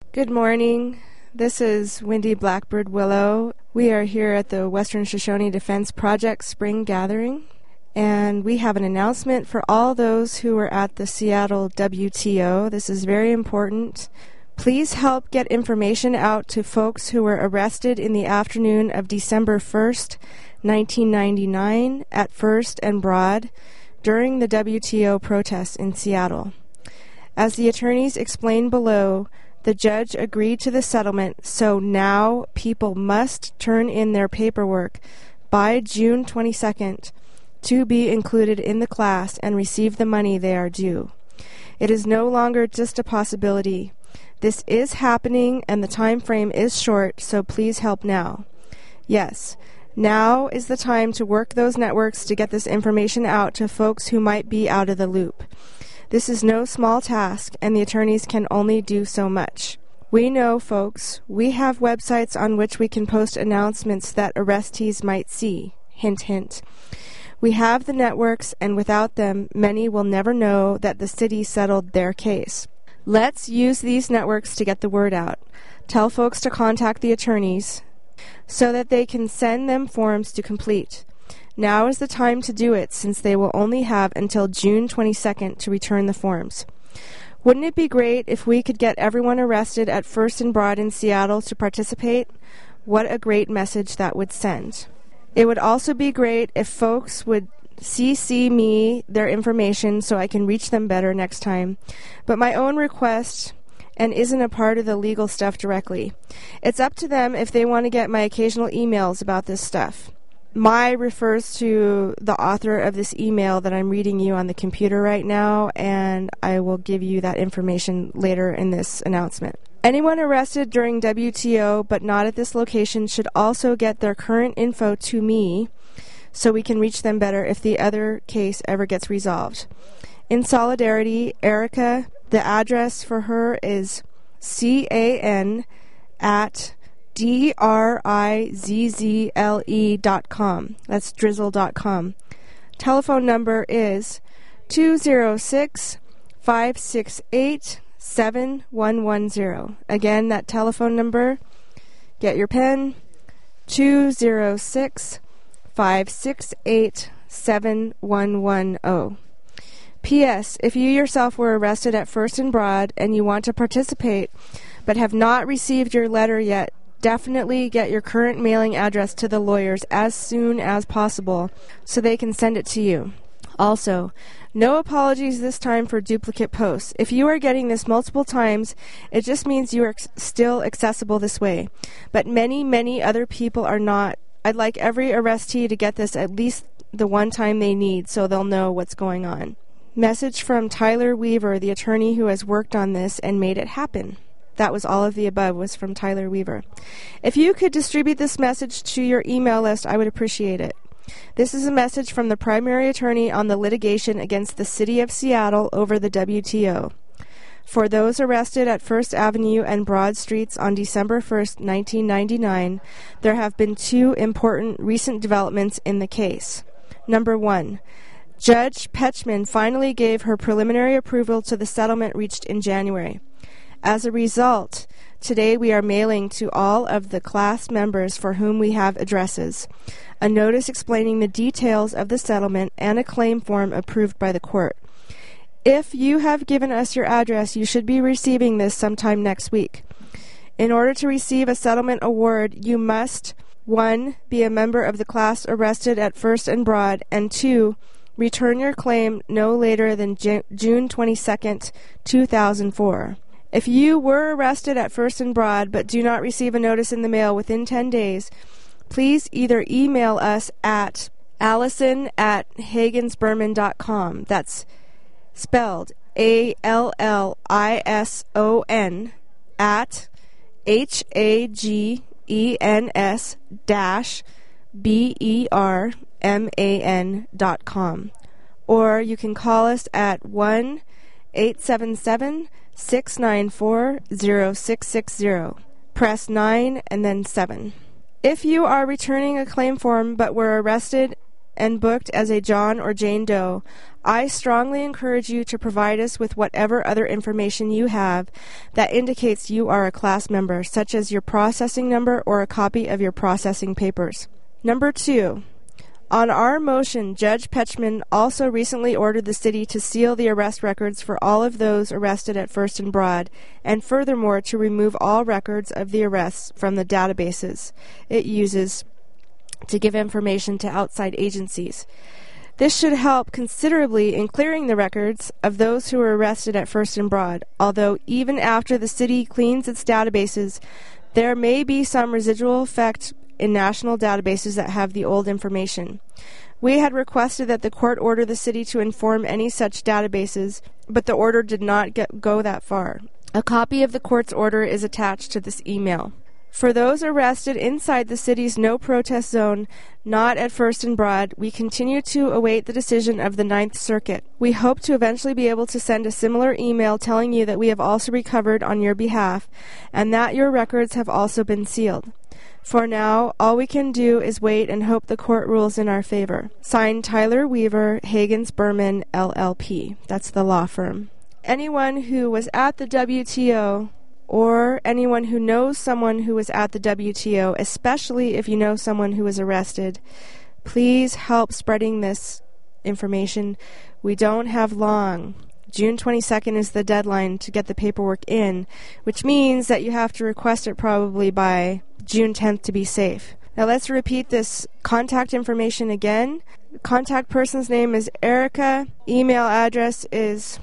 Good morning. This is Wendy Blackbird Willow. We are here at the Western Shoshone Defense Project Spring Gathering, and we have an announcement for all those who were at the Seattle WTO. This is very important. Please help get information out to folks who were arrested in the afternoon of December 1st, 1999 at First and Broad during the WTO protests in Seattle. As the attorneys explained below, the judge agreed to the settlement, so now people must turn in their paperwork by June 22nd to be included in the class and receive the money they are due. It is no longer just a possibility. This is happening and the time frame is short, so please help now. Yes, now is the time to work those networks to get this information out to folks who might be out of the loop. This is no small task, and the attorneys can only do so much. We know, folks, we have websites on which we can post announcements that arrestees might see. Hint, hint. We have the networks, and without them, many will never know that the city settled their case. Let's use these networks to get the word out. Tell folks to contact the attorneys so that they can send them forms to complete. Now is the time to do it, since they will only have until June 22nd to return the forms. Wouldn't it be great if we could get everyone arrested at First and Broad in Seattle to participate? What a great message that would send. It would also be great if folks would CC me their information so I can reach them better next time. But my own request and isn't a part of the legal stuff directly. It's up to them if they want to get my occasional emails about this stuff. My refers to the author of this email that I'm reading you on the computer right now, and I will give you that information later in this announcement. Anyone arrested during WTO but not at this location should also get their current info to me so we can reach them better if the other case ever gets resolved. In solidarity, Erica, the address for her is CAN@DRIZZLE.com. That's drizzle.com. Telephone number is 206-568-7110. Again, that telephone number, get your pen, 206-568-7110. P.S. If you yourself were arrested at First and Broad and you want to participate but have not received your letter yet, definitely get your current mailing address to the lawyers as soon as possible so they can send it to you. Also, no apologies this time for duplicate posts. If you are getting this multiple times, it just means you are still accessible this way. But many, many other people are not. I'd like every arrestee to get this at least the one time they need so they'll know what's going on. Message from Tyler Weaver, the attorney who has worked on this and made it happen. That was all of the above was from Tyler Weaver. If you could distribute this message to your email list, I would appreciate it. This is a message from the primary attorney on the litigation against the City of Seattle over the WTO. For those arrested at First Avenue and Broad Streets on December 1st, 1999, there have been two important recent developments in the case. Number one, Judge Petchman finally gave her preliminary approval to the settlement reached in January. As a result, today we are mailing to all of the class members for whom we have addresses a notice explaining the details of the settlement and a claim form approved by the court. If you have given us your address, you should be receiving this sometime next week. In order to receive a settlement award, you must 1. Be a member of the class arrested at First and Broad, and 2. Return your claim no later than June 22nd, 2004. If you were arrested at First and Broad but do not receive a notice in the mail within 10 days, please either email us at allison@hagensberman.com. That's spelled ALLISON at HAGENS-BERMAN.com. Or you can call us at 1-877-694-0660. Press 9 and then 7. If you are returning a claim form but were arrested and booked as a John or Jane Doe, I strongly encourage you to provide us with whatever other information you have that indicates you are a class member, such as your processing number or a copy of your processing papers. Number 2. On our motion, Judge Petchman also recently ordered the city to seal the arrest records for all of those arrested at First and Broad, and furthermore to remove all records of the arrests from the databases it uses to give information to outside agencies. This should help considerably in clearing the records of those who were arrested at First and Broad, although even after the city cleans its databases, there may be some residual effect in national databases that have the old information. We had requested that the court order the city to inform any such databases, but the order did not go that far. A copy of the court's order is attached to this email. For those arrested inside the city's no protest zone, not at First and Broad, we continue to await the decision of the Ninth Circuit. We hope to eventually be able to send a similar email telling you that we have also recovered on your behalf and that your records have also been sealed. For now, all we can do is wait and hope the court rules in our favor. Signed, Tyler Weaver, Hagens Berman, LLP. That's the law firm. Anyone who was at the WTO or anyone who knows someone who was at the WTO, especially if you know someone who was arrested, please help spreading this information. We don't have long. June 22nd is the deadline to get the paperwork in, which means that you have to request it probably by June 10th to be safe. Now let's repeat this contact information again. The contact person's name is Erica. Email address is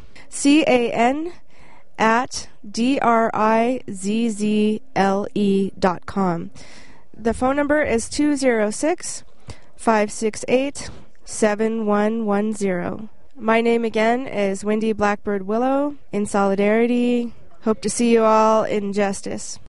can@drizzle.com. The phone number is 206-568-7110. My name again is Wendy Blackbird Willow. In solidarity, hope to see you all in justice.